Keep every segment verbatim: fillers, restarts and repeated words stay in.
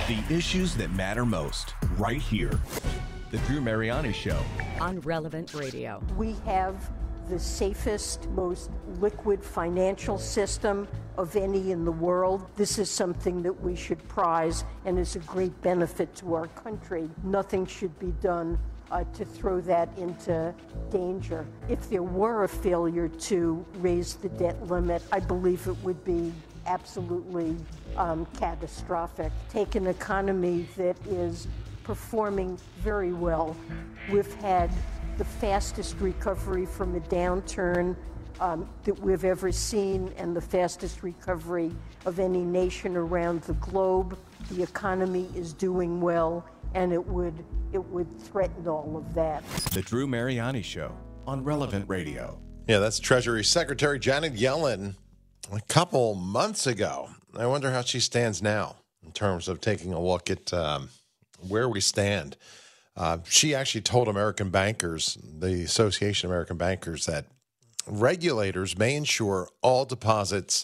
The issues that matter most, right here. The Drew Mariani Show. On Relevant Radio. We have the safest, most liquid financial system of any in the world. This is something that we should prize and is a great benefit to our country. Nothing should be done uh, to throw that into danger. If there were a failure to raise the debt limit, I believe it would be absolutely um, catastrophic. Take an economy that is performing very well. We've had the fastest recovery from a downturn um, that we've ever seen, and the fastest recovery of any nation around the globe. The economy is doing well, and it would it would threaten all of that. The Drew Mariani Show on Relevant Radio. Yeah, that's Treasury Secretary Janet Yellen a couple months ago. I wonder how she stands now in terms of taking a look at um, where we stand. Uh, she actually told American bankers, the Association of American Bankers, that regulators may ensure all deposits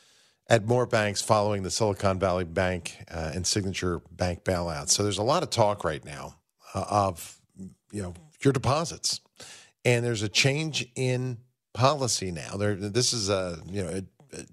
at more banks following the Silicon Valley Bank uh, and Signature Bank bailouts. So there's a lot of talk right now uh, of, you know, your deposits, and there's a change in policy now. There, this is a, you know, a, a,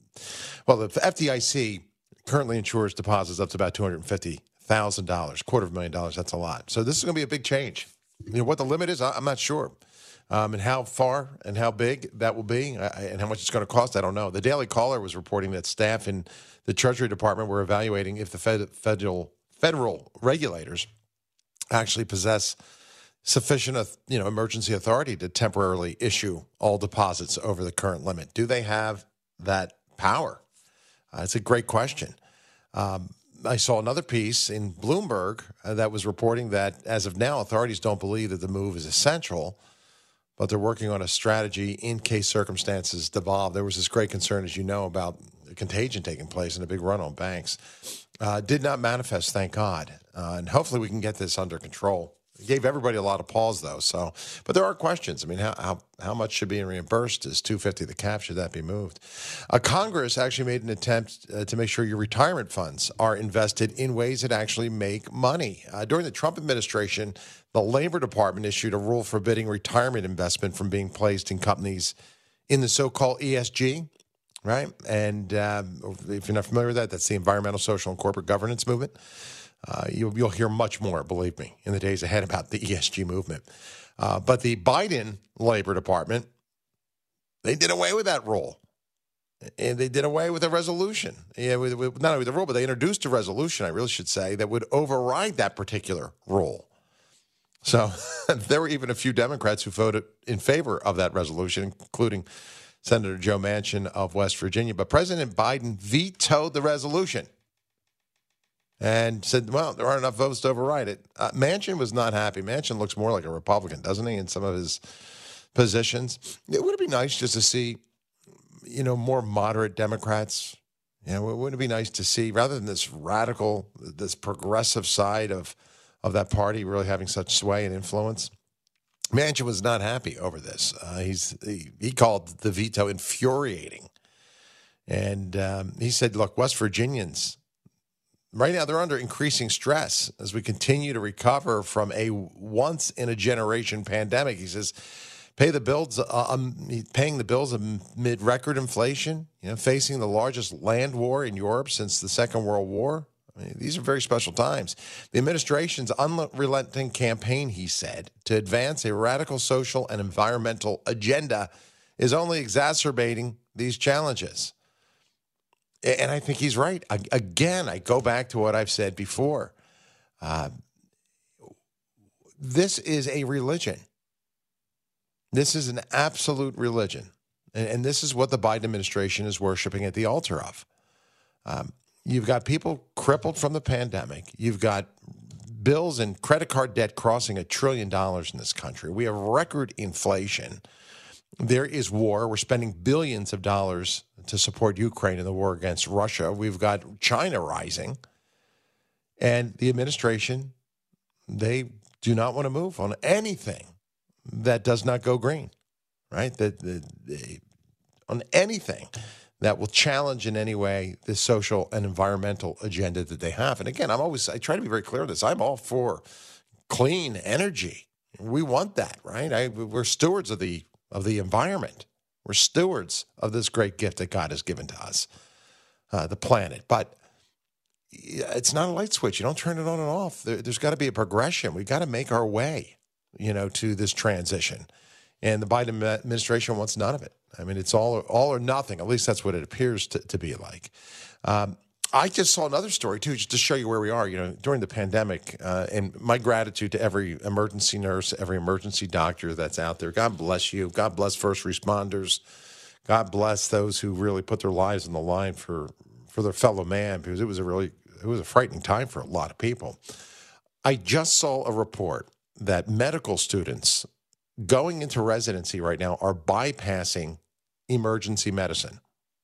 well, the F D I C currently insures deposits up to about two hundred fifty thousand dollars, quarter of a million dollars. That's a lot. So this is going to be a big change. You know what the limit is? I'm not sure, um, and how far and how big that will be, uh, and how much it's going to cost. I don't know. The Daily Caller was reporting that staff in the Treasury Department were evaluating if the fed, federal federal regulators actually possess sufficient, you know, emergency authority to temporarily issue all deposits over the current limit. Do they have that power? Uh, it's a great question. Um, I saw another piece in Bloomberg uh, that was reporting that as of now, authorities don't believe that the move is essential, but they're working on a strategy in case circumstances devolve. There was this great concern, as you know, about a contagion taking place and a big run on banks. Uh, did not manifest, thank God. Uh, and hopefully we can get this under control. It gave everybody a lot of pause, though. So, but there are questions. I mean, how how, how much should be reimbursed? Is two hundred fifty the cap? Should that be moved? Uh, Congress actually made an attempt uh, to make sure your retirement funds are invested in ways that actually make money. Uh, during the Trump administration, the Labor Department issued a rule forbidding retirement investment from being placed in companies in the so-called E S G, right? And um, if you're not familiar with that, that's the environmental, social, and corporate governance movement. Uh, you'll, you'll hear much more, believe me, in the days ahead about the E S G movement. Uh, but the Biden Labor Department, they did away with that rule. And they did away with a resolution. Yeah, with, with, not only the rule, but they introduced a resolution, I really should say, that would override that particular rule. So there were even a few Democrats who voted in favor of that resolution, including Senator Joe Manchin of West Virginia. But President Biden vetoed the resolution and said, well, there aren't enough votes to override it. Uh, Manchin was not happy. Manchin looks more like a Republican, doesn't he, in some of his positions? It would be nice just to see, you know, more moderate Democrats. You know, wouldn't it be nice to see, rather than this radical, this progressive side of, of that party really having such sway and influence? Manchin was not happy over this. Uh, he's he, he called the veto infuriating. And um, he said, look, West Virginians, right now, they're under increasing stress as we continue to recover from a once-in-a-generation pandemic. He says, pay the bills, uh, um, paying the bills amid record inflation, you know, facing the largest land war in Europe since the Second World War. I mean, these are very special times. The administration's unrelenting campaign, he said, to advance a radical social and environmental agenda is only exacerbating these challenges. And I think he's right. Again, I go back to what I've said before. Uh, this is a religion. This is an absolute religion. And, and this is what the Biden administration is worshiping at the altar of. Um, you've got people crippled from the pandemic. You've got bills and credit card debt crossing a trillion dollars in this country. We have record inflation. There is war. We're spending billions of dollars to support Ukraine in the war against Russia. We've got China rising. And the administration, they do not want to move on anything that does not go green, right? That the, the, on anything that will challenge in any way the social and environmental agenda that they have. And again, I'm always, I try to be very clear on this. I'm all for clean energy. We want that, right? I, we're stewards of the of the environment. We're stewards of this great gift that God has given to us, uh, the planet. But it's not a light switch. You don't turn it on and off. There, there's got to be a progression. We've got to make our way, you know, to this transition. And the Biden administration wants none of it. I mean, it's all all or nothing. At least that's what it appears to, to be like. Um, I just saw another story, too, just to show you where we are, you know, during the pandemic. Uh, and my gratitude to every emergency nurse, every emergency doctor that's out there. God bless you. God bless first responders. God bless those who really put their lives on the line for, for their fellow man, because it was a really, it was a frightening time for a lot of people. I just saw a report that medical students going into residency right now are bypassing emergency medicine.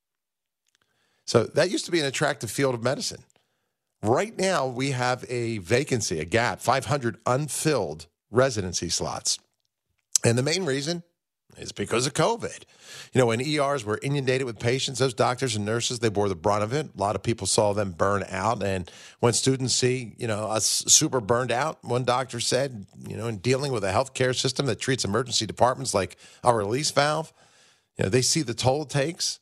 So that used to be an attractive field of medicine. Right now, we have a vacancy, a gap, five hundred unfilled residency slots. And the main reason is because of COVID. You know, when E Rs were inundated with patients, those doctors and nurses, they bore the brunt of it. A lot of people saw them burn out. And when students see, you know, us super burned out, one doctor said, you know, in dealing with a healthcare system that treats emergency departments like a release valve, you know, they see the toll it takes.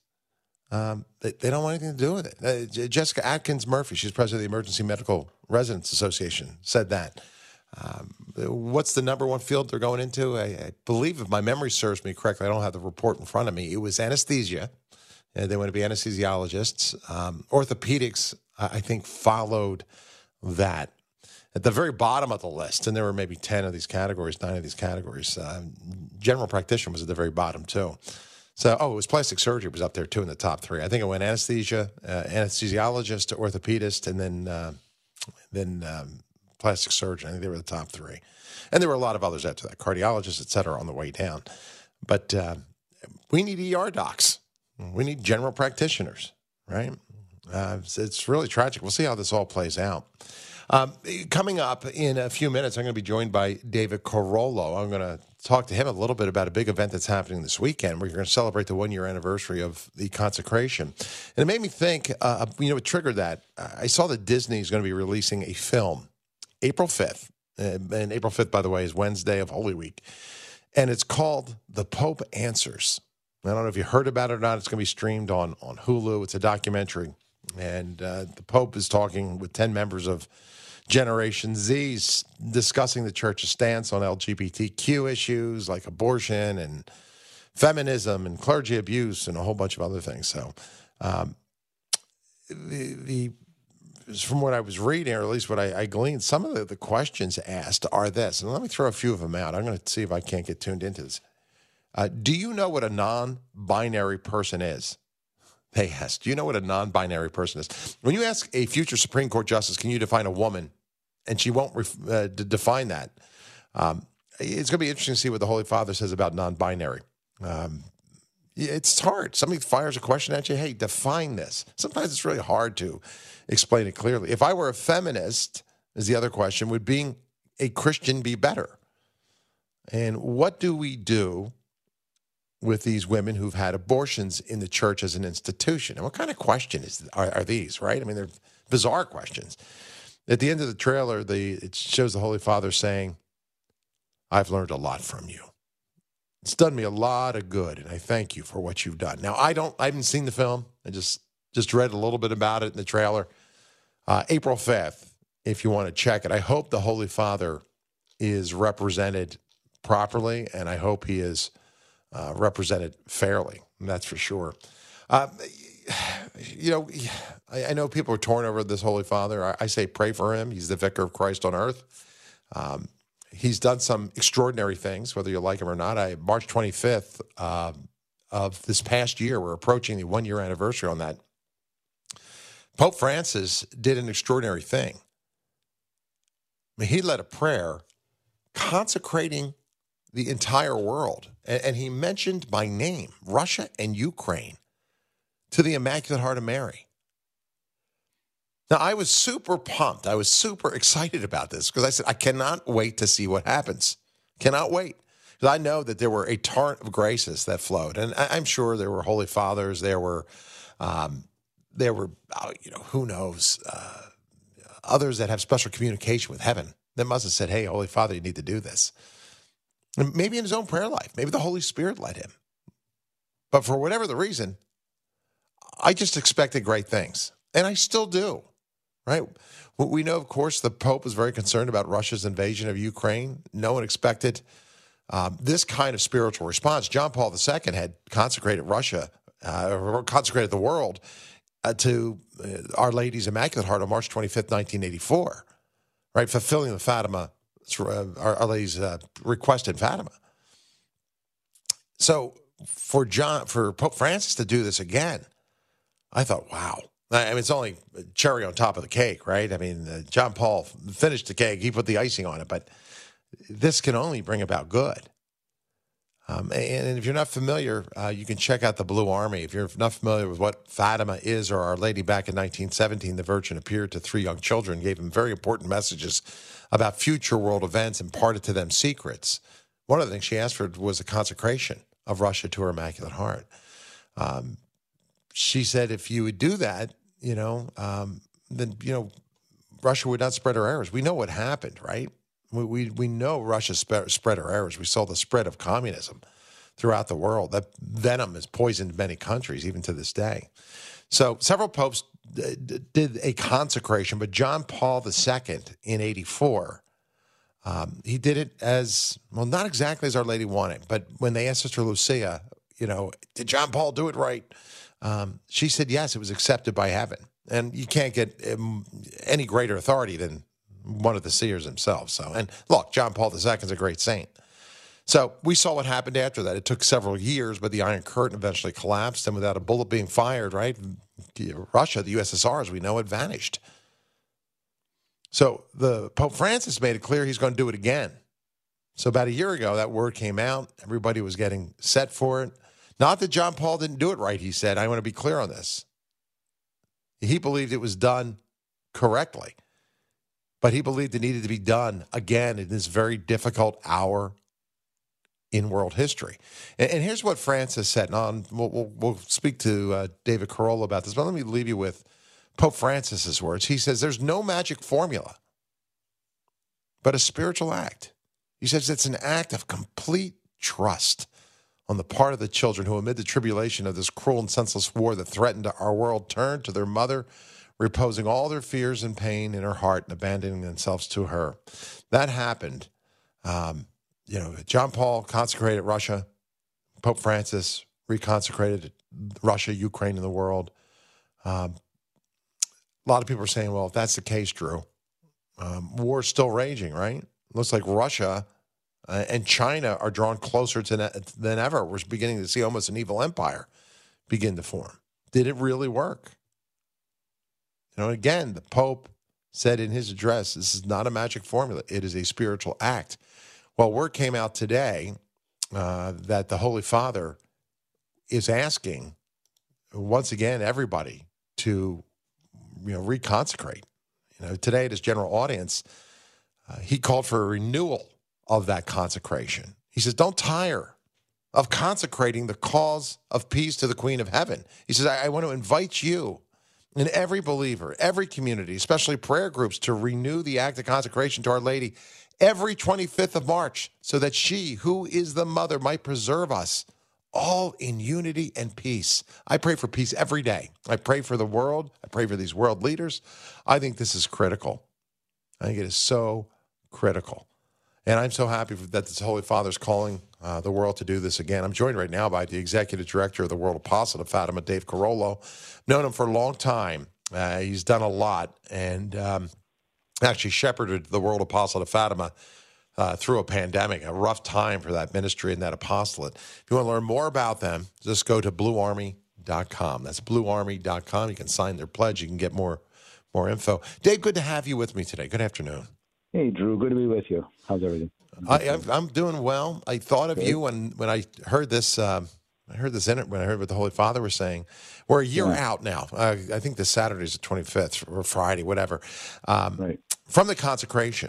Um, they, they don't want anything to do with it. Uh, Jessica Atkins Murphy, she's president of the Emergency Medical Residents Association, said that. Um, what's the number one field they're going into? I, I believe, if my memory serves me correctly, I don't have the report in front of me. It was anesthesia. Uh, they want to be anesthesiologists. Um, orthopedics, I, I think, followed that. At the very bottom of the list, and there were maybe ten of these categories, nine of these categories, uh, general practitioner was at the very bottom, too. So, oh, it was plastic surgery was up there, too, in the top three. I think it went anesthesia, uh, anesthesiologist, orthopedist, and then uh, then um, plastic surgeon. I think they were the top three. And there were a lot of others after that, cardiologists, et cetera, on the way down. But uh, we need E R docs. We need general practitioners, right? Uh, it's, it's really tragic. We'll see how this all plays out. Um, coming up in a few minutes, I'm going to be joined by David Carollo. I'm going to talk to him a little bit about a big event that's happening this weekend. We're going to celebrate the one-year anniversary of the consecration. And it made me think, uh, you know, it triggered that. I saw that Disney is going to be releasing a film April fifth. And April fifth, by the way, is Wednesday of Holy Week. And it's called The Pope Answers. I don't know if you heard about it or not. It's going to be streamed on, on Hulu. It's a documentary. And uh, the Pope is talking with ten members of Generation Z, discussing the church's stance on L G B T Q issues like abortion and feminism and clergy abuse and a whole bunch of other things. So um, the, the from what I was reading, or at least what I, I gleaned, some of the, the questions asked are this. And let me throw a few of them out. I'm going to see if I can't get tuned into this. Uh, do you know what a non-binary person is? They asked, do you know what a non-binary person is? When you ask a future Supreme Court justice, can you define a woman? And she won't ref- uh, d- define that. Um, it's going to be interesting to see what the Holy Father says about non-binary. Um, it's hard. Somebody fires a question at you, hey, define this. Sometimes it's really hard to explain it clearly. If I were a feminist, is the other question, would being a Christian be better? And what do we do with these women who've had abortions in the church as an institution? And what kind of question is are, are these, right? I mean, they're bizarre questions. At the end of the trailer, the it shows the Holy Father saying, I've learned a lot from you. It's done me a lot of good, and I thank you for what you've done. Now, I don't, I haven't seen the film. I just, just read a little bit about it in the trailer. Uh, April fifth, if you want to check it. I hope the Holy Father is represented properly, and I hope he is Uh, represented fairly, that's for sure. Uh, you know, I, I know people are torn over this Holy Father. I, I say pray for him. He's the vicar of Christ on earth. Um, he's done some extraordinary things, whether you like him or not. I, March twenty-fifth uh, of this past year, we're approaching the one-year anniversary on that. Pope Francis did an extraordinary thing. I mean, he led a prayer consecrating the entire world. And, and he mentioned by name, Russia and Ukraine, to the Immaculate Heart of Mary. Now, I was super pumped. I was super excited about this because I said, I cannot wait to see what happens. Cannot wait. Because I know that there were a torrent of graces that flowed, and I, I'm sure there were holy fathers, there were, um, there were, oh, you know, who knows, uh, others that have special communication with heaven that must have said, "Hey, Holy Father, you need to do this." And maybe in his own prayer life, maybe the Holy Spirit led him. But for whatever the reason, I just expected great things, and I still do, right? We know, of course, the Pope was very concerned about Russia's invasion of Ukraine. No one expected um, this kind of spiritual response. John Paul the Second had consecrated Russia, uh, or consecrated the world uh, to uh, Our Lady's Immaculate Heart on March twenty-fifth, nineteen eighty-four, right? Fulfilling the Fatima, uh, Our, Our Lady's uh, request in Fatima. So for John, for Pope Francis to do this again, I thought, wow. I mean, it's only cherry on top of the cake, right? I mean, uh, John Paul finished the cake. He put the icing on it, but this can only bring about good. Um, and, and if you're not familiar, uh, you can check out the Blue Army. If you're not familiar with what Fatima is or Our Lady, back in nineteen seventeen, the Virgin appeared to three young children, gave them very important messages about future world events, imparted to them secrets. One of the things she asked for was a consecration of Russia to her Immaculate Heart. Um, she said, if you would do that, you know, um, then, you know, Russia would not spread her errors. We know what happened, right? We we, we know Russia sp- spread her errors. We saw the spread of communism throughout the world. That venom has poisoned many countries, even to this day. So several popes d- d- did a consecration, but John Paul the Second in eighty-four, um, he did it as, well, not exactly as Our Lady wanted, but when they asked Sister Lucia, you know, did John Paul do it right? Um, she said, yes, it was accepted by heaven. And you can't get um, any greater authority than one of the seers himself. So, and look, John Paul the Second is a great saint. So we saw what happened after that. It took several years, but the Iron Curtain eventually collapsed. And without a bullet being fired, right, Russia, the U S S R, as we know it, vanished. So the Pope Francis made it clear he's going to do it again. So about a year ago, that word came out. Everybody was getting set for it. Not that John Paul didn't do it right, he said. I want to be clear on this. He believed it was done correctly, but he believed it needed to be done again in this very difficult hour in world history. And, and here's what Francis said. And on, we'll, we'll, we'll speak to uh, David Carolla about this, but let me leave you with Pope Francis's words. He says, there's no magic formula, but a spiritual act. He says it's an act of complete trust on the part of the children who, amid the tribulation of this cruel and senseless war that threatened our world, turned to their mother, reposing all their fears and pain in her heart and abandoning themselves to her. That happened. Um, you know, John Paul consecrated Russia. Pope Francis reconsecrated Russia, Ukraine, and the world. Um, a lot of people are saying, well, if that's the case, Drew, um, war's still raging, right? Looks like Russia Uh, and China are drawn closer to ne- than ever. We're beginning to see almost an evil empire begin to form. Did it really work? You know, again, the Pope said in his address, this is not a magic formula. It is a spiritual act. Well, word came out today uh, that the Holy Father is asking, once again, everybody to, you know, reconsecrate. You know, today at his general audience, uh, he called for a renewal of that consecration. He says, don't tire of consecrating the cause of peace to the Queen of Heaven. He says, I, I want to invite you and every believer, every community, especially prayer groups, to renew the act of consecration to Our Lady every twenty-fifth of March, so that she, who is the mother, might preserve us all in unity and peace. I pray for peace every day. I pray for the world. I pray for these world leaders. I think this is critical. I think it is so critical. And I'm so happy that this Holy Father is calling uh, the world to do this again. I'm joined right now by the Executive Director of the World Apostle of Fatima, Dave Carollo. Known him for a long time. Uh, he's done a lot and um, actually shepherded the World Apostle of Fatima uh, through a pandemic, a rough time for that ministry and that apostolate. If you want to learn more about them, just go to blue army dot com. That's blue army dot com. You can sign their pledge. You can get more, more info. Dave, good to have you with me today. Good afternoon. Hey, Drew. Good to be with you. How's everything? I, I'm doing well. I thought of you when, when I heard this. Uh, I heard this in it when I heard what the Holy Father was saying. We're a year yeah. out now. Uh, I think this Saturday is the twenty-fifth or Friday, whatever. Um, right. From the consecration,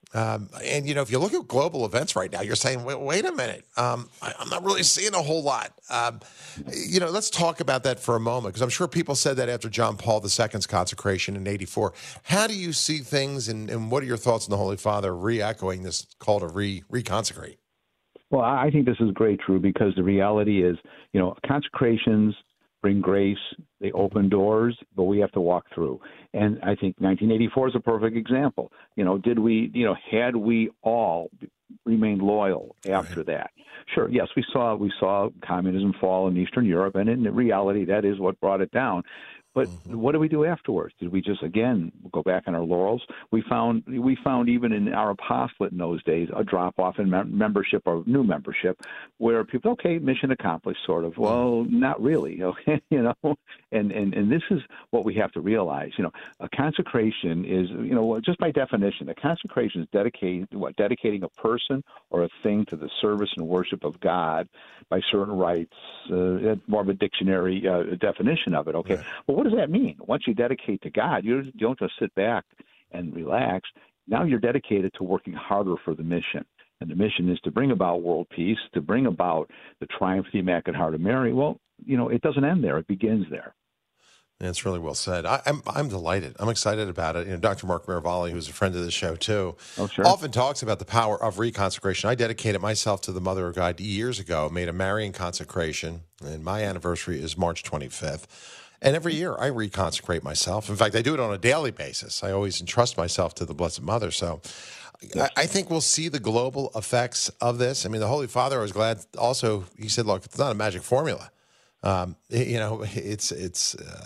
Um, and, you know, if you look at global events right now, you're saying, wait, wait a minute, um, I, I'm not really seeing a whole lot. Um, you know, let's talk about that for a moment, because I'm sure people said that after John Paul the Second's consecration in eighty-four. How do you see things, and, and what are your thoughts on the Holy Father re-echoing this call to re reconsecrate? Well, I think this is great, Drew, because the reality is, you know, consecrations bring grace, they open doors, but we have to walk through. And I think nineteen eighty-four is a perfect example. You know, did we, you know, had we all remained loyal after right. that? Sure, yes, we saw we saw communism fall in Eastern Europe, and in reality, that is what brought it down. But mm-hmm. what did we do afterwards? Did we just, again, go back on our laurels? We found we found even in our apostolate in those days a drop-off in mem- membership or new membership where people, okay, mission accomplished, sort of. Well, not really, okay, you know. And, and, and this is what we have to realize. You know, a consecration is, you know, just by definition, a consecration is dedicating, what, dedicating a person or a thing to the service and worship of God by certain rites, uh, more of a dictionary uh, definition of it, okay? Right. Well, what does that mean? Once you dedicate to God, you don't just sit back and relax. Now you're dedicated to working harder for the mission. And the mission is to bring about world peace, to bring about the triumph of the Immaculate Heart of Mary. Well, you know, it doesn't end there. It begins there. That's really well said. I, I'm I'm delighted. I'm excited about it. You know, Doctor Mark Miravalli, who's a friend of the show too, oh, sure. often talks about the power of reconsecration. I dedicated myself to the Mother of God years ago, made a Marian consecration, and my anniversary is March twenty-fifth. And every year I reconsecrate myself. In fact, I do it on a daily basis. I always entrust myself to the Blessed Mother. So yes. I, I think we'll see the global effects of this. I mean, the Holy Father, I was glad also, he said, look, it's not a magic formula. Um, you know, it's, it's, uh,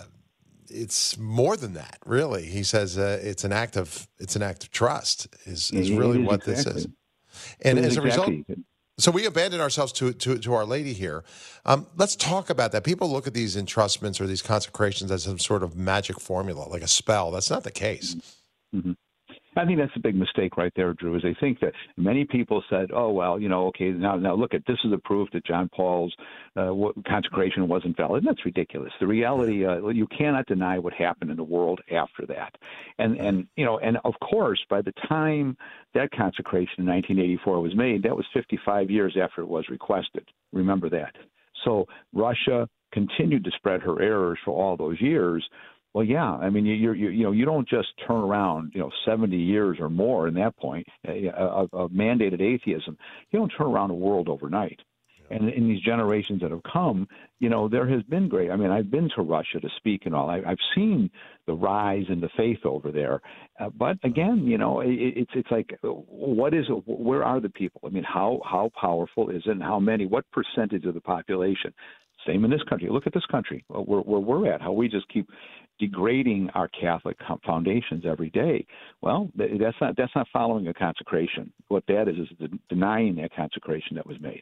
it's more than that, really. He says uh, it's an act of, it's an act of trust is, is really is what exactly. this is. And it as is a exactly. result, so we abandon ourselves to, to, to Our Lady here. Um, let's talk about that. People look at these entrustments or these consecrations as some sort of magic formula, like a spell. That's not the case. Mm-hmm. I think that's a big mistake right there, Drew, is they think that many people said, oh, well, you know, okay, now now look at this is a proof that John Paul's uh, consecration wasn't valid. That's ridiculous. The reality, uh, you cannot deny what happened in the world after that. And, and you know, and of course, by the time that consecration in nineteen eighty-four was made, that was fifty-five years after it was requested. Remember that. So Russia continued to spread her errors for all those years. Well, yeah. I mean, you you you know you don't just turn around, you know, seventy years or more in that point of, of mandated atheism. You don't turn around a world overnight. And in these generations that have come, you know, there has been great. I mean, I've been to Russia to speak and all. I, I've seen the rise in the faith over there. Uh, but again, you know, it, it's it's like, what is it? Where are the people? I mean, how how powerful is it? And how many? What percentage of the population? Same in this country. Look at this country, where, where we're at, how we just keep degrading our Catholic foundations every day. Well, that's not that's not following a consecration. What that is is denying that consecration that was made.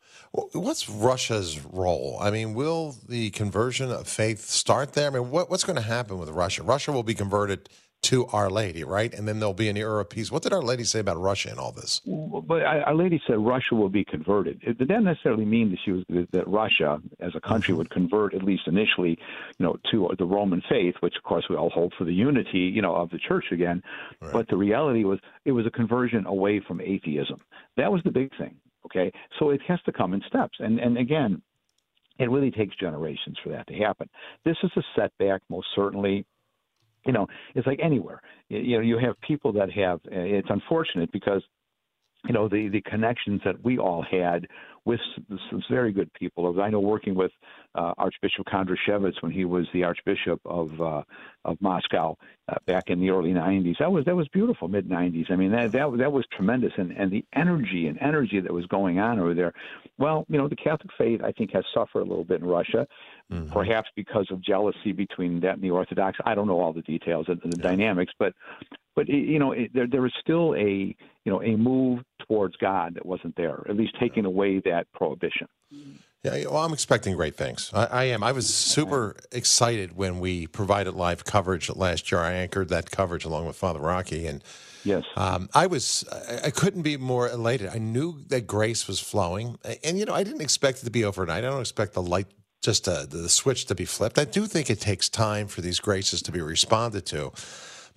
What's Russia's role? I mean, will the conversion of faith start there? I mean, what, what's going to happen with Russia? Russia will be converted to Our Lady, right? And then there'll be an era of peace. What did Our Lady say about Russia and all this? But Our Lady said Russia will be converted. It didn't necessarily mean that she was that Russia as a country would convert, at least initially, you know, to the Roman faith, which of course we all hold for the unity, you know, of the church again. Right. But the reality was it was a conversion away from atheism. That was the big thing. Okay, so it has to come in steps, and and again, it really takes generations for that to happen. This is a setback, most certainly. You know, it's like anywhere. You know, you have people that have. It's unfortunate because, you know, the the connections that we all had with some very good people. I know working with uh, Archbishop Kondrashevitz when he was the Archbishop of uh, of Moscow uh, back in the early nineties. That was that was beautiful, mid nineties. I mean, that that that was tremendous, and and the energy and energy that was going on over there. Well, you know, the Catholic faith I think has suffered a little bit in Russia, mm-hmm. perhaps because of jealousy between that and the Orthodox. I don't know all the details and the yeah. dynamics, but. But, you know, it, there there was still a, you know, a move towards God that wasn't there, at least taking away that prohibition. Yeah, well, I'm expecting great things. I, I am. I was super excited when we provided live coverage last year. I anchored that coverage along with Father Rocky. And yes, um, I was, I, I couldn't be more elated. I knew that grace was flowing. And, you know, I didn't expect it to be overnight. I don't expect the light, just uh, the switch to be flipped. I do think it takes time for these graces to be responded to.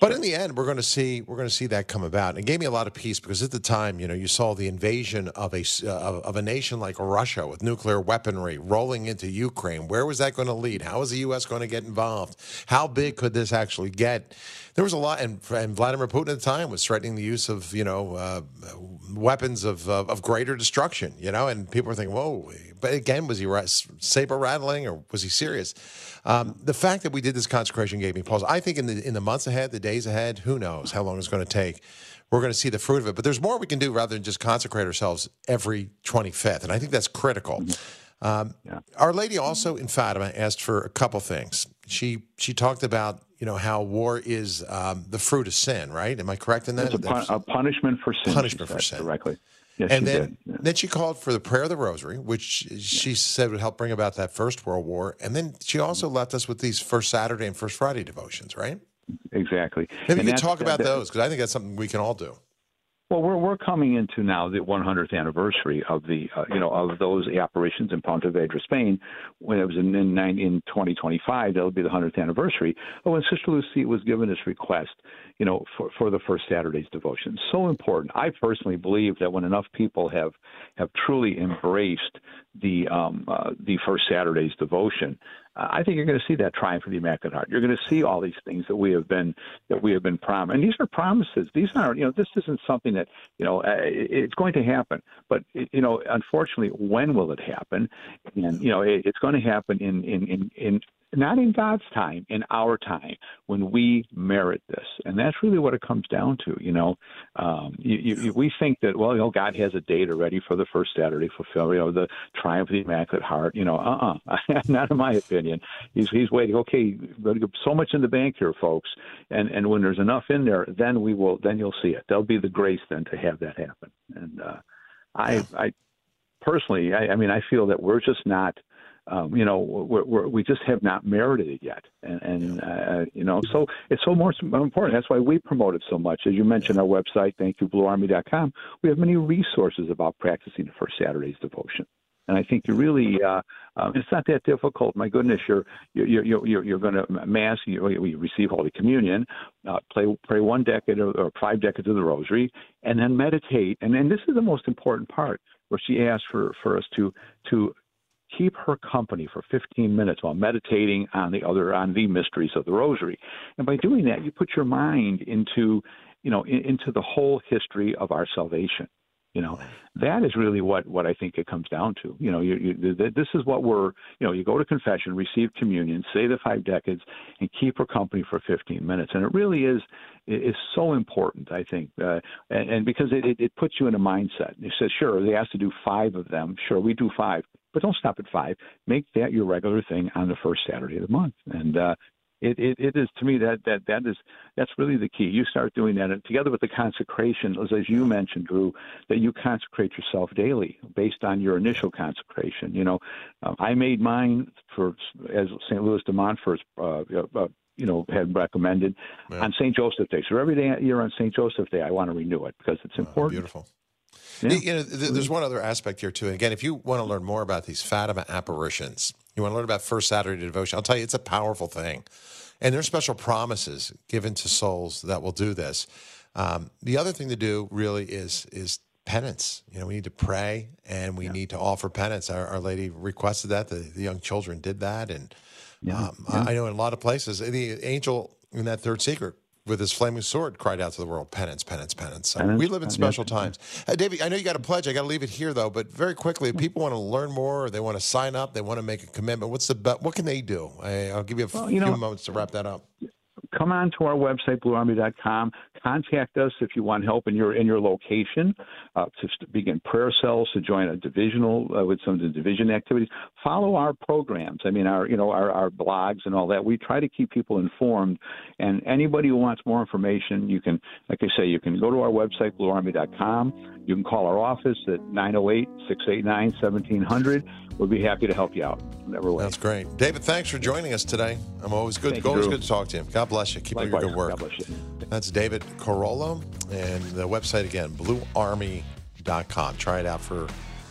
But in the end, we're going to see we're going to see that come about. And it gave me a lot of peace because at the time, you know, you saw the invasion of a uh, of a nation like Russia with nuclear weaponry rolling into Ukraine. Where was that going to lead? How was the U S going to get involved? How big could this actually get? There was a lot, and, and Vladimir Putin at the time was threatening the use of, you know, uh, weapons of, of of greater destruction. You know, and people were thinking, whoa. But again, was he saber rattling or was he serious? Um, the fact that we did this consecration gave me pause. I think in the in the months ahead, the days ahead, who knows how long it's going to take. We're going to see the fruit of it. But there's more we can do rather than just consecrate ourselves every twenty-fifth. And I think that's critical. Um, yeah. Our Lady also in Fatima asked for a couple things. She she talked about, you know, how war is um, the fruit of sin, right? Am I correct in that? It's a, pun- a punishment for sin. Punishment for sin. Directly. Yes, and she then, did. Yeah. then she called for the prayer of the Rosary, which she said would help bring about that First World War. And then she also left us with these First Saturday and First Friday devotions, right? Exactly. Maybe and you could talk about that, those, because I think that's something we can all do. Well, we're we're coming into now the one hundredth anniversary of the uh, you know of those apparitions in Pontevedra, Spain, when it was in in, in twenty twenty-five. That'll be the one hundredth anniversary. But when Sister Lucy was given this request, you know, for for the First Saturday's devotion, so important. I personally believe that when enough people have have truly embraced the um, uh, the First Saturday's devotion, uh, I think you're going to see that triumph of the Immaculate Heart. You're going to see all these things that we have been that we have been promised, and these are promises. These aren't, you know, this isn't something that, you know, uh, it's going to happen. But you know, unfortunately, when will it happen? And you know, it, it's going to happen in in in. in not in God's time, in our time, when we merit this. And that's really what it comes down to, you know. Um, you, you, we think that, well, you know, God has a date already for the first Saturday fulfill, you know, the triumph of the Immaculate Heart. You know, uh-uh, not in my opinion. He's he's waiting, okay, so much in the bank here, folks. And and when there's enough in there, then we will, then you'll see it. There'll be the grace then to have that happen. And uh, I, I personally, I, I mean, I feel that we're just not, Um, you know, we're, we're, we just have not merited it yet. And, and uh, you know, so it's so more important. That's why we promote it so much. As you mentioned, our website, thank you blue army dot com, we have many resources about practicing the First Saturday's devotion. And I think you really, uh, um, it's not that difficult. My goodness, you're you're you're you're, you're going to mass, you, you receive Holy Communion, uh, play, pray one decade or, or five decades of the Rosary, and then meditate. And then this is the most important part, where she asked for, for us to to keep her company for fifteen minutes while meditating on the other on the mysteries of the Rosary. And by doing that, you put your mind into, you know, in, into the whole history of our salvation. You know, that is really what, what I think it comes down to. You know, you, you, this is what we're, you know, you go to confession, receive communion, say the five decades, and keep her company for fifteen minutes. And it really is is so important, I think, uh, and, and because it, it, it puts you in a mindset. It says, sure, they asked to do five of them. Sure, we do five. But don't stop at five. Make that your regular thing on the first Saturday of the month. And uh, it, it, it is, to me, that that that is that's really the key. You start doing that, and together with the consecration, as, as you mentioned, Drew, that you consecrate yourself daily based on your initial consecration. You know, uh, I made mine for, as Saint Louis de Montfort, uh, uh, you know, had recommended, yeah, on Saint Joseph Day. So every day year on Saint Joseph Day, I want to renew it because it's important. Oh, beautiful. Yeah. You know, there's one other aspect here, too. And again, if you want to learn more about these Fatima apparitions, you want to learn about First Saturday Devotion, I'll tell you, it's a powerful thing. And there's special promises given to souls that will do this. Um, the other thing to do really is is penance. You know, we need to pray and we yeah. need to offer penance. Our, Our Lady requested that. The, the young children did that. And yeah. Um, yeah. I know in a lot of places, the angel in that third secret with his flaming sword cried out to the world, penance, penance, penance. So penance, we live in special times. Uh, David, I know you got a pledge. I got to leave it here, though. But very quickly, if people want to learn more, or they want to sign up, they want to make a commitment, what's the be- what can they do? I, I'll give you a well, few you know, moments to wrap that up. Come on to our website, blue army dot com. Contact us if you want help in your in your location uh, to begin prayer cells, to join a divisional uh, with some of the division activities. Follow our programs. I mean, our you know our, our blogs and all that. We try to keep people informed. And anybody who wants more information, you can, like I say, you can go to our website, blue army dot com. You can call our office at nine oh eight, six eight nine, one seven hundred. We'll be happy to help you out. Never wait. That's great. David, thanks for joining us today. I'm always good. Thank always you, good to talk to you. God bless you. Keep up your good work. God bless you. That's David Carollo, and the website again, blue army dot com. Try it out for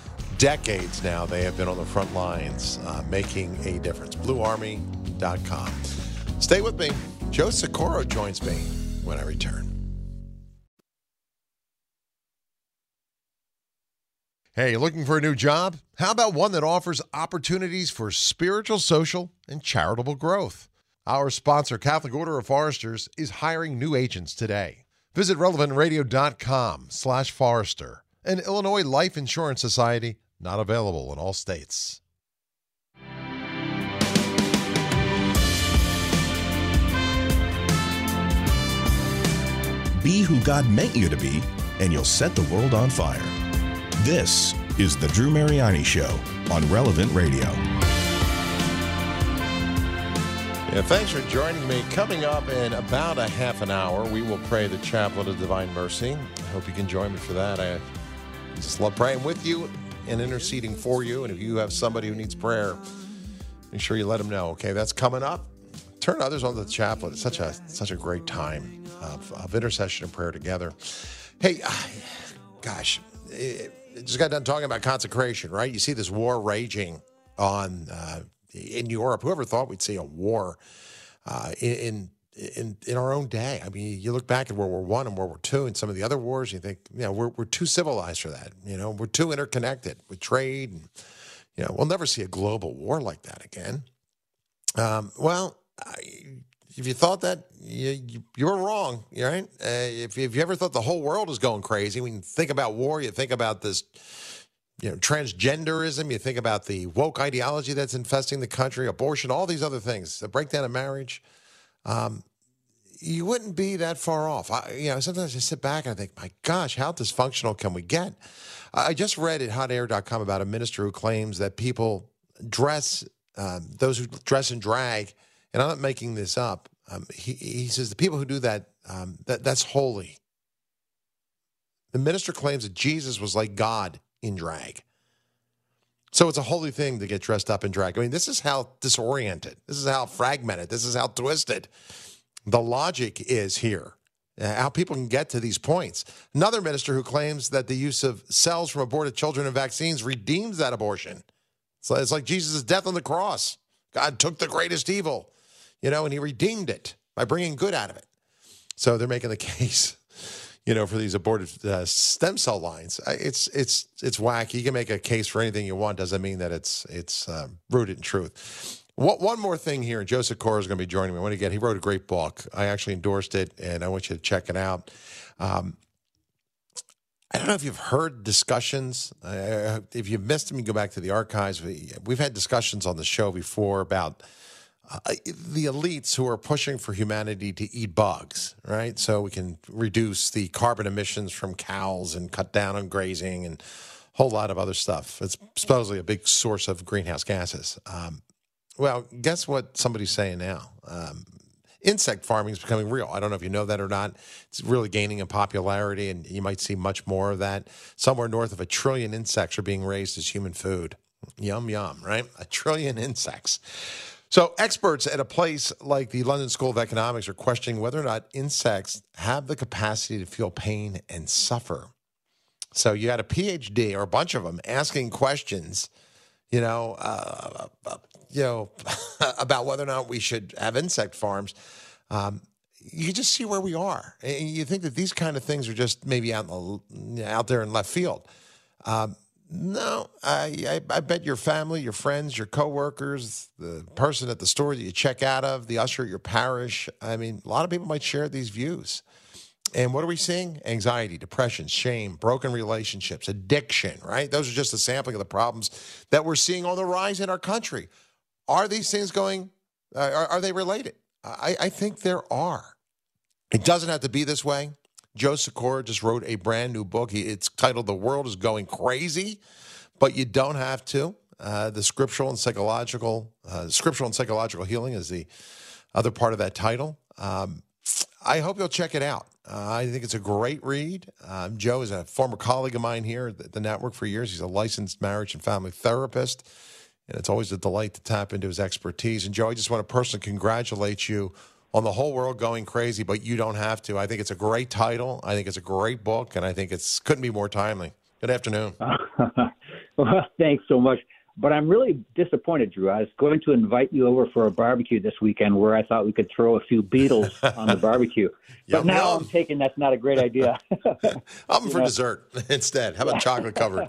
decades now. They have been on the front lines uh, making a difference. blue army dot com. Stay with me. Joe Socorro joins me when I return. Hey, looking for a new job? How about one that offers opportunities for spiritual, social, and charitable growth? Our sponsor, Catholic Order of Foresters, is hiring new agents today. Visit relevant radio dot com slash forester. An Illinois Life Insurance Society, not available in all states. Be who God meant you to be, and you'll set the world on fire. This is The Drew Mariani Show on Relevant Radio. Yeah, thanks for joining me. Coming up in about a half an hour, we will pray the Chaplet of Divine Mercy. I hope you can join me for that. I just love praying with you and interceding for you. And if you have somebody who needs prayer, make sure you let them know. Okay, that's coming up. Turn others on to the Chaplet. It's such a such a great time of, of intercession and prayer together. Hey, gosh. It, just got done talking about consecration, right? You see this war raging on uh, in Europe. Whoever thought we'd see a war uh, in in in our own day? I mean, you look back at World War One and World War Two and some of the other wars. You think, you know, we're we're too civilized for that. You know, we're too interconnected with trade, and you know, we'll never see a global war like that again. Um, well, I, if you thought that, you, you, you were wrong, right? Uh, if, if you ever thought the whole world is going crazy, when you think about war, you think about this, you know, transgenderism, you think about the woke ideology that's infesting the country, abortion, all these other things, the breakdown of marriage, um, you wouldn't be that far off. I, you know, sometimes I sit back and I think, my gosh, how dysfunctional can we get? I just read at hot air dot com about a minister who claims that people dress, um, those who dress in drag, and I'm not making this up. Um, he, he says the people who do that, um, that that's holy. The minister claims that Jesus was like God in drag. So it's a holy thing to get dressed up in drag. I mean, this is how disoriented, this is how fragmented, this is how twisted the logic is here, uh, how people can get to these points. Another minister who claims that the use of cells from aborted children and vaccines redeems that abortion. So it's like Jesus' death on the cross. God took the greatest evil, you know, and he redeemed it by bringing good out of it. So they're making the case, you know, for these aborted uh, stem cell lines. It's it's it's wacky. You can make a case for anything you want. Doesn't mean that it's it's uh, rooted in truth. What, one more thing here. Joseph Cora is going to be joining me. I want to get. He wrote a great book. I actually endorsed it, and I want you to check it out. Um, I don't know if you've heard discussions. Uh, if you've missed them, you go back to the archives. We, we've had discussions on the show before about uh, the elites who are pushing for humanity to eat bugs, right? So we can reduce the carbon emissions from cows and cut down on grazing and a whole lot of other stuff. It's supposedly a big source of greenhouse gases. Um, well, guess what somebody's saying now? Um, Insect farming is becoming real. I don't know if you know that or not. It's really gaining in popularity, and you might see much more of that. Somewhere north of a trillion insects are being raised as human food. Yum, yum, right? A trillion insects. So experts at a place like the London School of Economics are questioning whether or not insects have the capacity to feel pain and suffer. So you had a P H D, or a bunch of them, asking questions, you know, uh, uh, you know, about whether or not we should have insect farms. Um, you just see where we are. And you think that these kind of things are just maybe out, in the, out there in left field. Um, no, I, I, I bet your family, your friends, your coworkers, the person at the store that you check out of, the usher at your parish, I mean, a lot of people might share these views. And what are we seeing? Anxiety, depression, shame, broken relationships, addiction, right? Those are just a sampling of the problems that we're seeing on the rise in our country. Are these things going, uh, are, are they related? I, I think there are. It doesn't have to be this way. Joe Sikora just wrote a brand new book. He, it's titled The World is Going Crazy, but you don't have to. Uh, the scriptural and psychological, uh, scriptural and psychological healing is the other part of that title. Um, I hope you'll check it out. Uh, I think it's a great read. Um, Joe is a former colleague of mine here at the network for years. He's a licensed marriage and family therapist, and it's always a delight to tap into his expertise. And Joe, I just want to personally congratulate you on The Whole World Going Crazy, but you don't have to. I think it's a great title. I think it's a great book, and I think it's couldn't be more timely. Good afternoon. Well, thanks so much. But I'm really disappointed, Drew. I was going to invite you over for a barbecue this weekend where I thought we could throw a few Beatles on the barbecue. But Yum, now yum. I'm taking that's not a great idea. I'm for know? dessert instead. How about chocolate covered?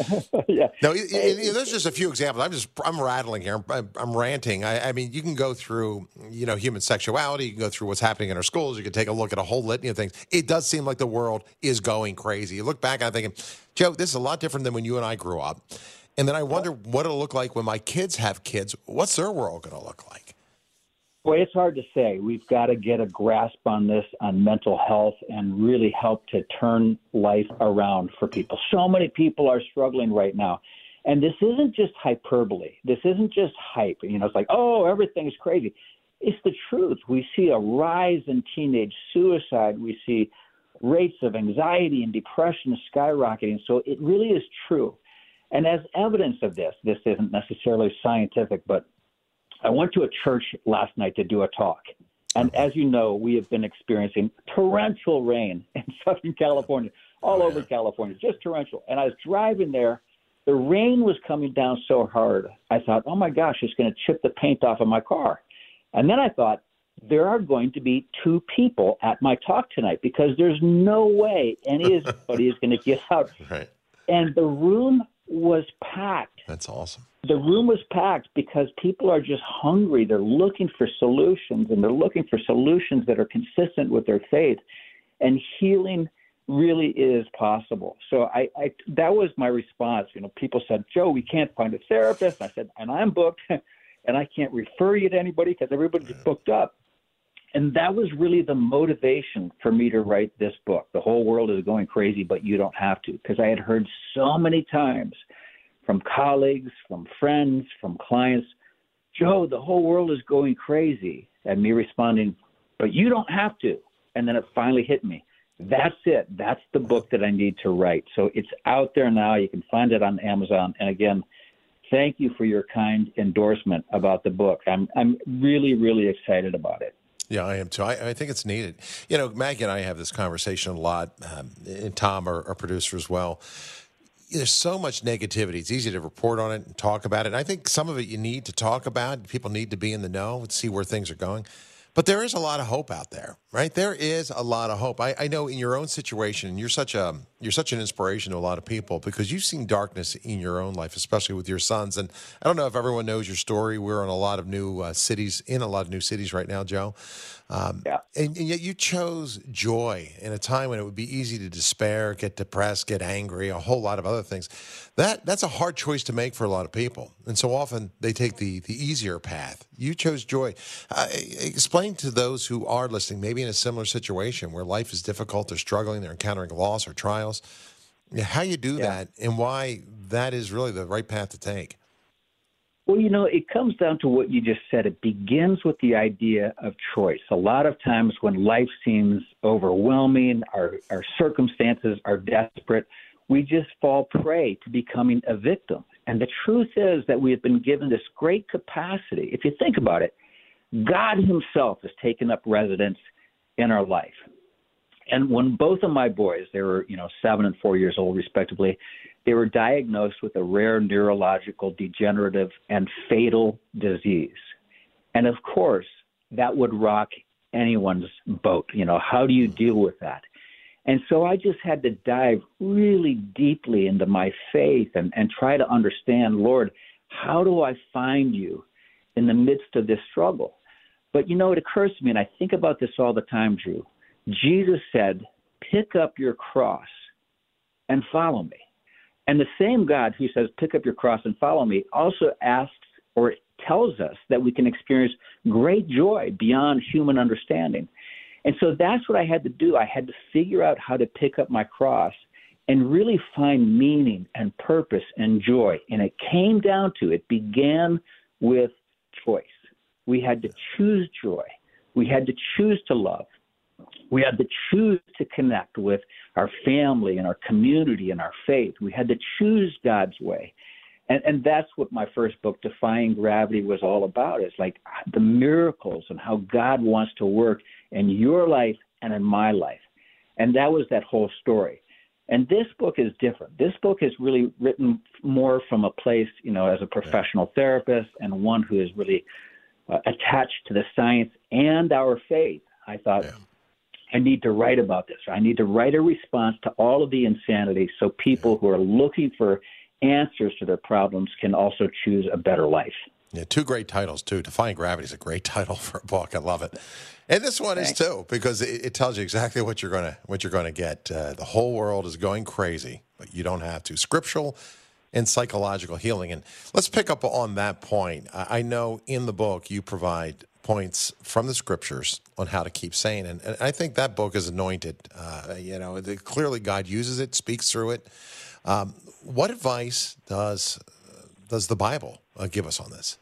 yeah. No, it, it, it, there's just a few examples. I'm just I'm rattling here. I'm, I'm ranting. I, I mean, you can go through, you know, human sexuality. You can go through what's happening in our schools. You can take a look at a whole litany of things. It does seem like the world is going crazy. You look back, I'm thinking, Joe, this is a lot different than when you and I grew up. And then I wonder what it'll look like when my kids have kids. What's their world going to look like? Well, it's hard to say. We've got to get a grasp on this, on mental health, and really help to turn life around for people. So many people are struggling right now. And this isn't just hyperbole. This isn't just hype. You know, it's like, oh, everything's crazy. It's the truth. We see a rise in teenage suicide. We see rates of anxiety and depression skyrocketing. So it really is true. And as evidence of this, this isn't necessarily scientific, but I went to a church last night to do a talk. And as you know, we have been experiencing torrential rain in Southern California, all over California, just torrential. And I was driving there. The rain was coming down so hard, I thought, oh, my gosh, it's going to chip the paint off of my car. And then I thought, there are going to be two people at my talk tonight because there's no way anybody is going to get out. Right. And the room was packed. That's awesome. The room was packed because people are just hungry. They're looking for solutions, and they're looking for solutions that are consistent with their faith. And healing really is possible. So I, I that was my response. You know, people said, Joe, we can't find a therapist. I said, and I'm booked, and I can't refer you to anybody because everybody's booked up. And that was really the motivation for me to write this book. The whole world is going crazy, but you don't have to. Because I had heard so many times from colleagues, from friends, from clients, Joe, the whole world is going crazy. And me responding, but you don't have to. And then it finally hit me. That's it. That's the book that I need to write. So it's out there now. You can find it on Amazon. And again, thank you for your kind endorsement about the book. I'm I'm really, really excited about it. Yeah, I am too. I, I think it's needed. You know, Maggie and I have this conversation a lot, um, and Tom, our, our producer as well. There's so much negativity. It's easy to report on it and talk about it. And I think some of it you need to talk about. People need to be in the know and see where things are going. But there is a lot of hope out there, right? There is a lot of hope. I, I know in your own situation, you're such a you're such an inspiration to a lot of people because you've seen darkness in your own life, especially with your sons. And I don't know if everyone knows your story. We're in a lot of new uh, cities, in a lot of new cities right now, Joe. Um, yeah. and, and yet you chose joy in a time when it would be easy to despair, get depressed, get angry, a whole lot of other things. That that's a hard choice to make for a lot of people. And so often they take the the easier path. You chose joy. Uh, explain to those who are listening, maybe in a similar situation where life is difficult, they're struggling, they're encountering loss or trials, how you do yeah. that and why that is really the right path to take. Well, you know, it comes down to what you just said. It begins with the idea of choice. A lot of times when life seems overwhelming, our, our circumstances are desperate, we just fall prey to becoming a victim. And the truth is that we have been given this great capacity. If you think about it, God himself has taken up residence in our life. And when both of my boys, they were, you know, seven and four years old, respectively, they were diagnosed with a rare neurological degenerative and fatal disease. And of course, that would rock anyone's boat. You know, how do you deal with that? And so I just had to dive really deeply into my faith and, and try to understand, Lord, how do I find you in the midst of this struggle? But, you know, it occurs to me, and I think about this all the time, Drew. Jesus said, pick up your cross and follow me. And the same God who says, pick up your cross and follow me, also asks or tells us that we can experience great joy beyond human understanding. And so that's what I had to do. I had to figure out how to pick up my cross and really find meaning and purpose and joy. And it came down to, it began with choice. We had to choose joy. We had to choose to love. We had to choose to connect with our family and our community and our faith. We had to choose God's way. And, and that's what my first book, Defying Gravity, was all about. It's like the miracles and how God wants to work in your life and in my life. And that was that whole story. And this book is different. This book is really written more from a place, you know, as a professional yeah. therapist and one who is really uh, attached to the science and our faith. I thought, yeah. I need to write about this. I need to write a response to all of the insanity so people yeah. who are looking for answers to their problems can also choose a better life. Yeah, two great titles, too. Defying Gravity is a great title for a book. I love it. And this one Thanks. is, too, because it, it tells you exactly what you're going to what you're going to get. Uh, the whole world is going crazy, but you don't have to. Scriptural and psychological healing. And let's pick up on that point. I, I know in the book you provide points from the scriptures on how to keep sane. And, and I think that book is anointed. Uh, you know, the, clearly God uses it, speaks through it. Um, what advice does does the Bible uh, give us on this?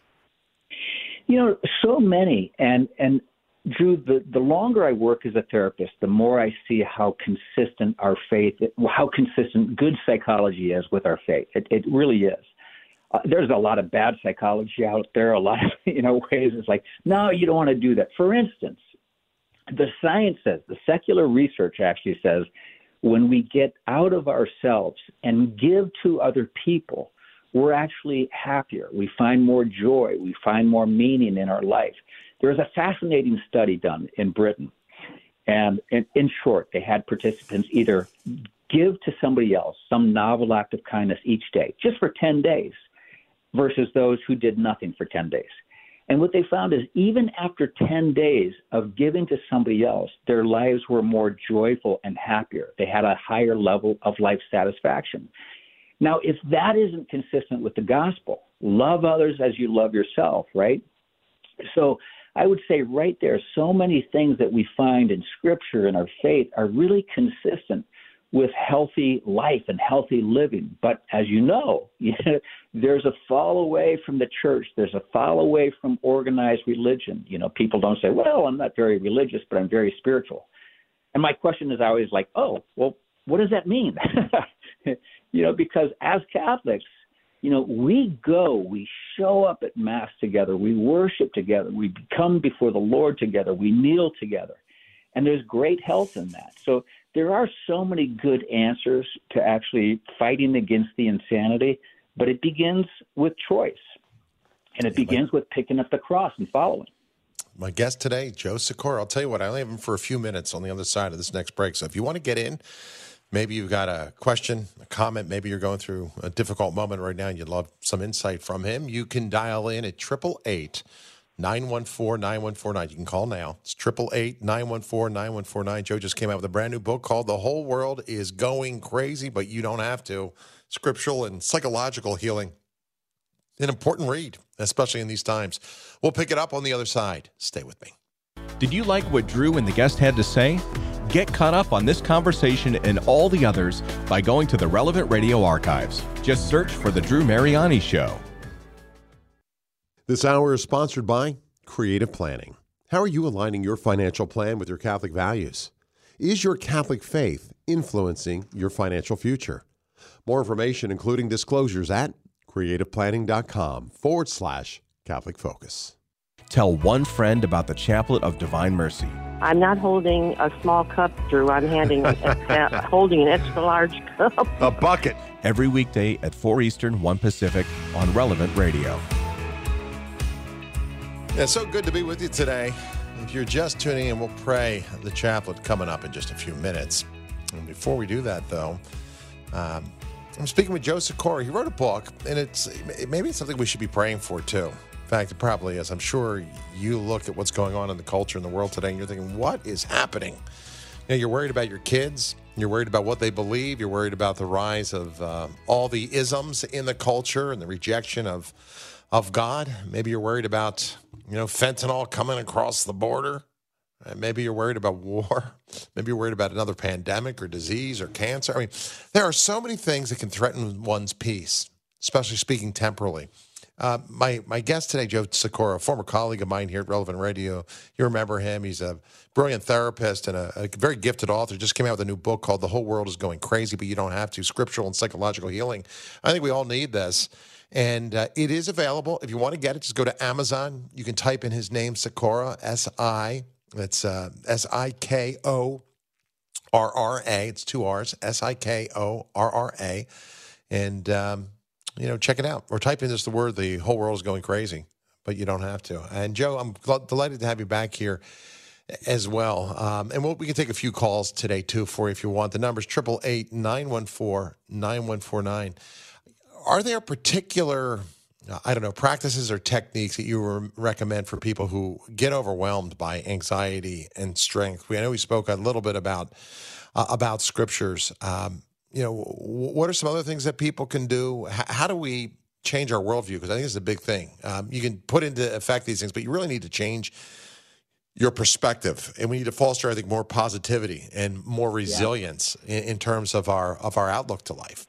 You know, so many. And, and Drew, the, the longer I work as a therapist, the more I see how consistent our faith, how consistent good psychology is with our faith. It, it really is. Uh, there's a lot of bad psychology out there, a lot of, you know, ways it's like, no, you don't want to do that. For instance, the science says, the secular research actually says, when we get out of ourselves and give to other people, we're actually happier. We find more joy. We find more meaning in our life. There's a fascinating study done in Britain. And in, in short, they had participants either give to somebody else some novel act of kindness each day, just for ten days, versus those who did nothing for ten days. And what they found is even after ten days of giving to somebody else, their lives were more joyful and happier. They had a higher level of life satisfaction. Now, if that isn't consistent with the gospel, love others as you love yourself, right? So I would say right there, so many things that we find in Scripture and our faith are really consistent with healthy life and healthy living. But as you know, there's a fall away from the church. There's a fall away from organized religion. You know, people don't say, well, I'm not very religious, but I'm very spiritual. And my question is always like, oh, well, what does that mean? You know, because as Catholics, you know, we go, we show up at Mass together, we worship together, we come before the Lord together, we kneel together. And there's great health in that. So there are so many good answers to actually fighting against the insanity, but it begins with choice. And it begins with picking up the cross and following. My guest today, Joe Sikora. I'll tell you what, I only have him for a few minutes on the other side of this next break. So if you want to get in, maybe you've got a question, a comment, maybe you're going through a difficult moment right now and you'd love some insight from him, you can dial in at eight eight eight, nine one four, nine one four nine. You can call now. It's eight eight eight, nine one four, nine one four nine. Joe just came out with a brand new book called The Whole World is Going Crazy, But You Don't Have to. Scriptural and psychological healing. An important read, especially in these times. We'll pick it up on the other side. Stay with me. Did you like what Drew and the guest had to say? Get caught up on this conversation and all the others by going to the Relevant Radio archives. Just search for The Drew Mariani Show. This hour is sponsored by Creative Planning. How are you aligning your financial plan with your Catholic values? Is your Catholic faith influencing your financial future? More information, including disclosures, at creativeplanning.com forward slash Catholic Focus. Tell one friend about the Chaplet of Divine Mercy. I'm not holding a small cup, Drew. I'm handing a, holding an extra large cup. A bucket. Every weekday at four Eastern, one Pacific on Relevant Radio. Yeah, so good to be with you today. If you're just tuning in, we'll pray the chaplet coming up in just a few minutes. And before we do that, though, um, I'm speaking with Joe Sikora. He wrote a book, and it's maybe it's something we should be praying for, too. In fact, it probably is. I'm sure you look at what's going on in the culture in the world today, and you're thinking, what is happening? You know, you're worried about your kids. You're worried about what they believe. You're worried about the rise of uh, all the isms in the culture and the rejection of of God. Maybe you're worried about, you know, fentanyl coming across the border. Uh, maybe you're worried about war. Maybe you're worried about another pandemic or disease or cancer. I mean, there are so many things that can threaten one's peace, especially speaking temporally. Uh, my my guest today, Joe Sikora, a former colleague of mine here at Relevant Radio. You remember him. He's a brilliant therapist and a, a very gifted author. Just came out with a new book called The Whole World is Going Crazy, But You Don't Have to, Scriptural and Psychological Healing. I think we all need this. And uh, it is available. If you want to get it, just go to Amazon. You can type in his name, Sikora, S I. That's uh, S I K O R R A. It's two R's, S I K O R R A. And, um, you know, check it out. Or type in just the word, the whole world is going crazy, but you don't have to. And, Joe, I'm gl- delighted to have you back here as well. Um, and we'll, we can take a few calls today, too, for you if you want. The number's eight eight eight, nine one four, nine one four nine. Are there particular, I don't know, practices or techniques that you re- recommend for people who get overwhelmed by anxiety and strength? We, I know we spoke a little bit about uh, about scriptures. Um, you know, what are some other things that people can do? H- how do we change our worldview? Because I think it's a big thing. Um, you can put into effect these things, but you really need to change your perspective, and we need to foster, I think, more positivity and more resilience yeah. in, in terms of our of our outlook to life.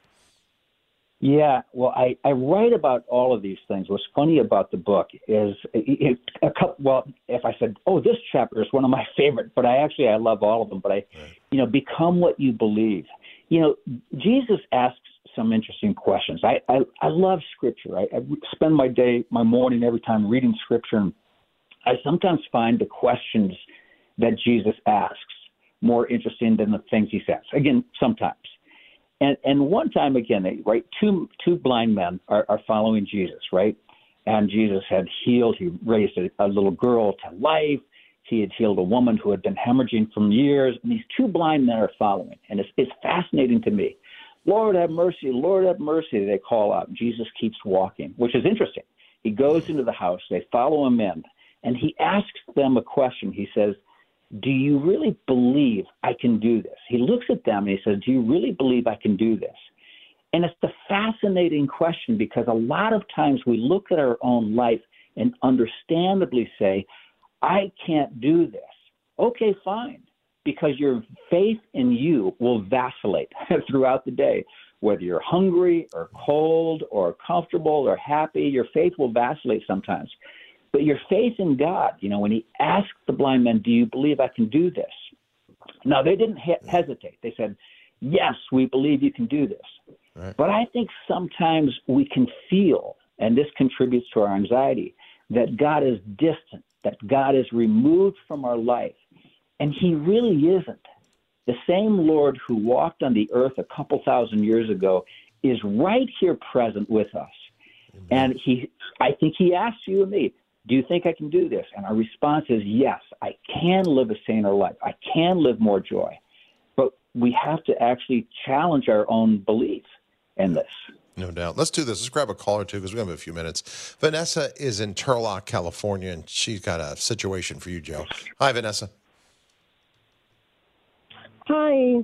Yeah, well, I, I write about all of these things. What's funny about the book is it, a couple. Well, if I said, "Oh, this chapter is one of my favorite," but I actually I love all of them. But I, right. you know, become what you believe. You know, Jesus asks some interesting questions. I I, I love Scripture. I, I spend my day, my morning, every time reading Scripture. And I sometimes find the questions that Jesus asks more interesting than the things he says. Again, sometimes. And and one time again, right, two two blind men are, are following Jesus, right? And Jesus had healed, he raised a, a little girl to life. He had healed a woman who had been hemorrhaging for years. And these two blind men are following. And it's, it's fascinating to me. Lord, have mercy, Lord, have mercy, they call out. Jesus keeps walking, which is interesting. He goes into the house. They follow him in. And he asks them a question. He says, do you really believe I can do this? He looks at them and he says, do you really believe I can do this? And it's the fascinating question because a lot of times we look at our own life and understandably say, I can't do this. Okay, fine, because your faith in you will vacillate throughout the day. Whether you're hungry or cold or comfortable or happy, your faith will vacillate sometimes. But your faith in God, you know, when he asked the blind men, do you believe I can do this? Now, they didn't he- hesitate. They said, yes, we believe you can do this. Right. But I think sometimes we can feel, and this contributes to our anxiety, that God is distant, that God is removed from our life. And he really isn't. The same Lord who walked on the earth a couple thousand years ago is right here present with us. Amen. And he, I think he asks you and me, do you think I can do this? And our response is, yes, I can live a saner life. I can live more joy. But we have to actually challenge our own belief in this. No doubt. Let's do this. Let's grab a call or two because we have a few minutes. Vanessa is in Turlock, California, and she's got a situation for you, Joe. Hi, Vanessa. Hi.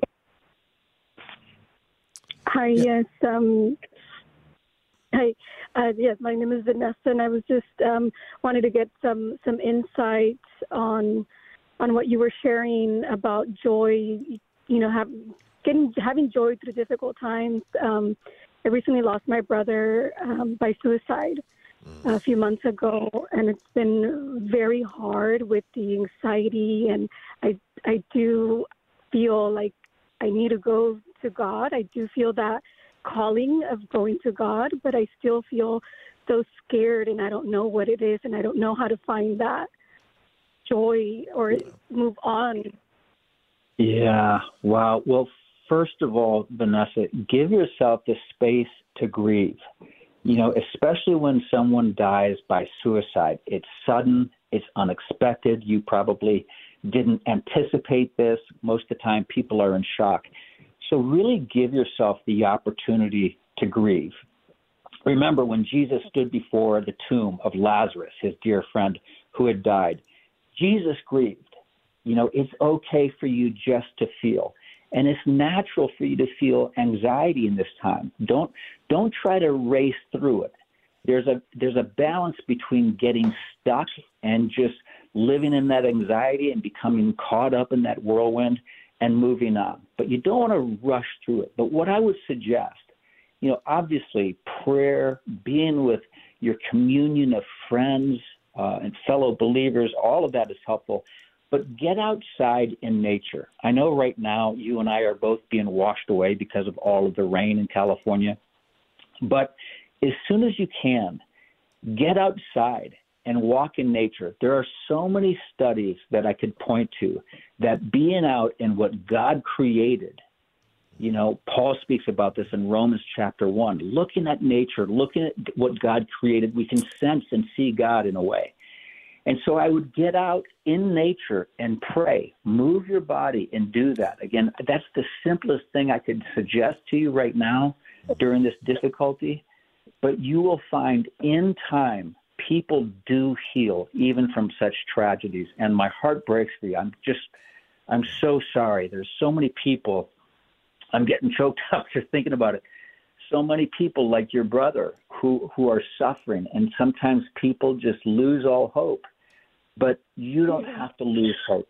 Hi, yeah. yes. Um, hi. Uh, yes, my name is Vanessa, and I was just um, wanted to get some, some insights on on what you were sharing about joy. You know, have, getting having joy through difficult times. Um, I recently lost my brother um, by suicide a few months ago, and it's been very hard with the anxiety. And I I do feel like I need to go to God. I do feel that calling of going to God, but I still feel so scared and I don't know what it is and I don't know how to find that joy or move on. Yeah. Wow. Well, first of all, Vanessa, give yourself the space to grieve. You know, especially when someone dies by suicide. It's sudden, it's unexpected. You probably didn't anticipate this. Most of the time people are in shock. So really give yourself the opportunity to grieve. Remember when Jesus stood before the tomb of Lazarus, his dear friend who had died, Jesus grieved. You know, it's okay for you just to feel. And it's natural for you to feel anxiety in this time. Don't don't try to race through it. There's a there's a balance between getting stuck and just living in that anxiety and becoming caught up in that whirlwind and moving on. But you don't want to rush through it. But what I would suggest, you know, obviously prayer, being with your communion of friends uh, and fellow believers, all of that is helpful. But get outside in nature. I know right now you and I are both being washed away because of all of the rain in California. But as soon as you can, get outside and walk in nature. There are so many studies that I could point to that being out in what God created, you know, Paul speaks about this in Romans chapter one, looking at nature, looking at what God created, we can sense and see God in a way. And so I would get out in nature and pray, move your body and do that. Again, that's the simplest thing I could suggest to you right now during this difficulty. But you will find in time, people do heal even from such tragedies. And my heart breaks for you. I'm just, I'm so sorry. There's so many people, I'm getting choked up just thinking about it. So many people like your brother who, who are suffering. And sometimes people just lose all hope. But you don't have to lose hope.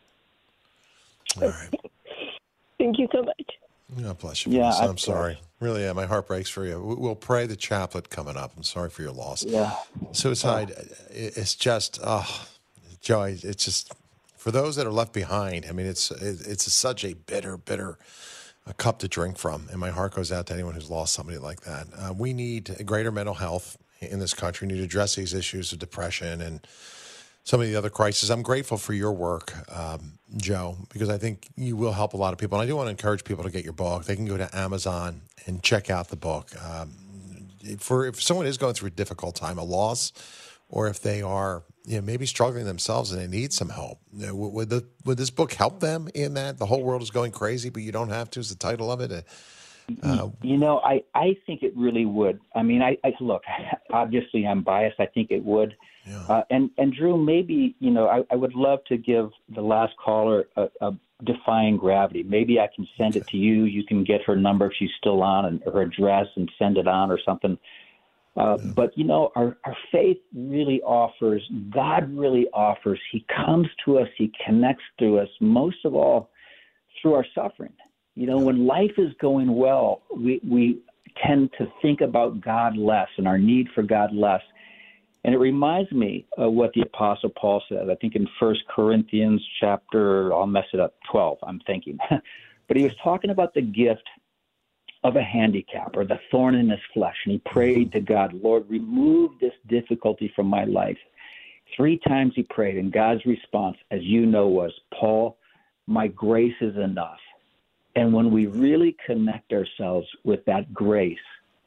All right. Thank you so much. God bless you. Yeah, I'm I'm sorry. Really, yeah, my heart breaks for you. We- We'll pray the chaplet coming up. I'm sorry for your loss. Yeah. Suicide, it's just, oh, Joey, it's just, for those that are left behind, I mean, it's it's such a bitter, bitter a cup to drink from. And my heart goes out to anyone who's lost somebody like that. Uh, we need greater mental health in this country. We need to address these issues of depression and some of the other crises. I'm grateful for your work, um, Joe, because I think you will help a lot of people. And I do want to encourage people to get your book. They can go to Amazon and check out the book. Um, for if someone is going through a difficult time, a loss, or if they are, you know, maybe struggling themselves and they need some help, you know, would the would this book help them in that? The whole world is going crazy, but you don't have to. Is the title of it? Uh, you know, I, I think it really would. I mean, I, I look, obviously I'm biased. I think it would. Yeah. Uh, and, and Drew, maybe, you know, I, I would love to give the last caller a, a Defying Gravity. Maybe I can send it to you. You can get her number if she's still on and her address and send it on or something. Uh, yeah. But, you know, our, our faith really offers, God really offers. He comes to us. He connects to us, most of all, through our suffering. You know, when life is going well, we, we tend to think about God less and our need for God less. And it reminds me of what the Apostle Paul said, I think in First Corinthians chapter, I'll mess it up, twelve, I'm thinking. But he was talking about the gift of a handicap or the thorn in his flesh. And he prayed to God, Lord, remove this difficulty from my life. Three times he prayed, and God's response, as you know, was, Paul, my grace is enough. And when we really connect ourselves with that grace,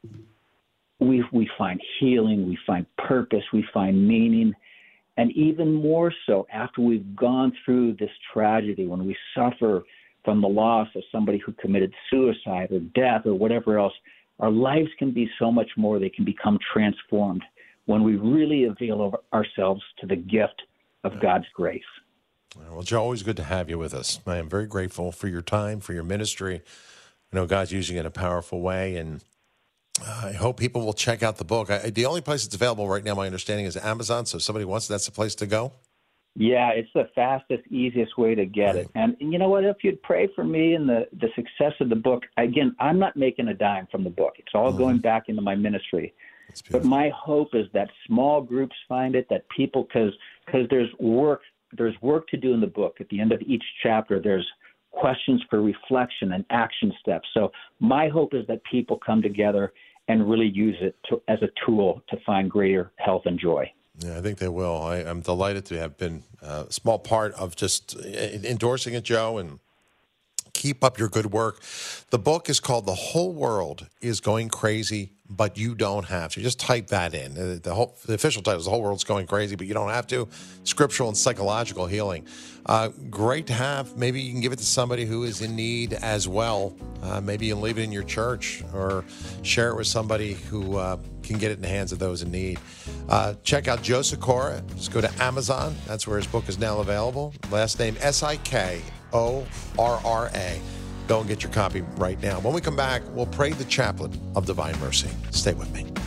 we we find healing, we find purpose, we find meaning. And even more so after we've gone through this tragedy, when we suffer from the loss of somebody who committed suicide or death or whatever else, our lives can be so much more. They can become transformed when we really avail ourselves to the gift of God's grace. Well, Joe, always good to have you with us. I am very grateful for your time, for your ministry. I know God's using it in a powerful way, and uh, I hope people will check out the book. I, the only place it's available right now, my understanding, is Amazon, so if somebody wants it, that's the place to go? Yeah, it's the fastest, easiest way to get right. it. And, and you know what? If you'd pray for me and the, the success of the book, again, I'm not making a dime from the book. It's all mm-hmm. going back into my ministry. But my hope is that small groups find it, that people, because because there's work, there's work to do in the book. At the end of each chapter, there's questions for reflection and action steps. So my hope is that people come together and really use it to, as a tool to find greater health and joy. Yeah, I think they will. I, I'm delighted to have been a small part of just endorsing it, Joe, and keep up your good work. The book is called The Whole World is Going Crazy, But You Don't Have to. Just type that in. The, whole, the official title is The Whole World's Going Crazy, But You Don't Have to. Scriptural and Psychological Healing. Uh, great to have. Maybe you can give it to somebody who is in need as well. Uh, maybe you can leave it in your church or share it with somebody who uh, can get it in the hands of those in need. Uh, check out Joe Sikora. Just go to Amazon. That's where his book is now available. Last name S I K O R R A. Go and get your copy right now. When we come back, we'll pray the chaplet of divine mercy. Stay with me.